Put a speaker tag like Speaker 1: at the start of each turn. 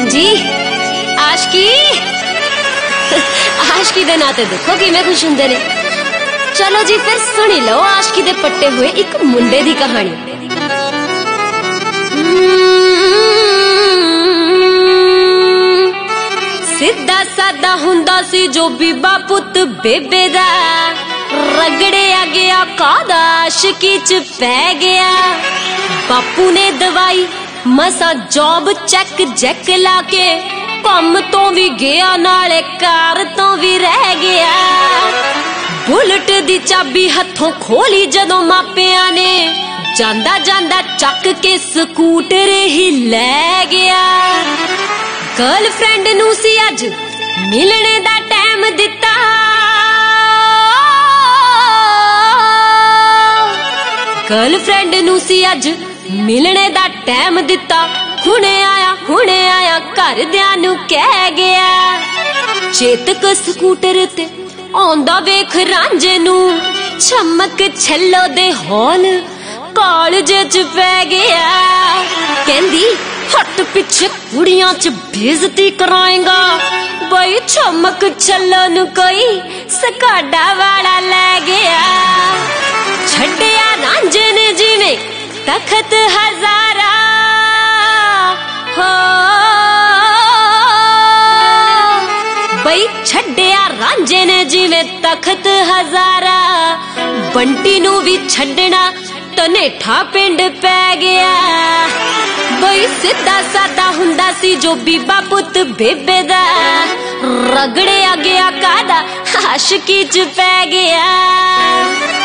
Speaker 1: जी आशकी दे नाते देखो किवें खुश हुंदे ने। चलो जी फिर सुनी लो आशकी दे पट्टे हुए एक मुंडे दी कहानी। सीधा सादा हुंदा सी जो बीबा पुत बेबे दा, रगड़िया गया कादा आशिकी च पै गया। बापू ने दवाई मसा जॉब चेक जैक लाके, कम तो भी गया नाले कार तो भी रह गया। बुलेट दी चाबी हथों खोली जदों मापिया ने, जांदा जांदा चक के स्कूटर ही ले गया। गर्लफ्रेंड नू सी अज मिलने दा टाइम दिता, गर्लफ्रेंड नू सी अज मिलने दा टाइम दिता। हुणे आया घर दियां नू कह गया। चेतक स्कूटर ते आंदा वेख रांझे नू, चमक छल्लो दे हॉल कॉलेज च पै गया। कहंदी हट पिछे कुड़ियां च बेइज्जती कराएगा, बई चमक छल्लो नू कोई सकाडा वाला ले गया। छड्डिया रांझे ने जिवें तखत हजारा, हो बई छड्डिया रांझे ने जिवें तखत हजारा। बंटी नू भी छड्डना तनेठा पिंड पै गया। बई सीधा सादा हुंदा सी जो बीबा पुत बेबे दा, रगड़िया गया कादा आशिकी च पै गया।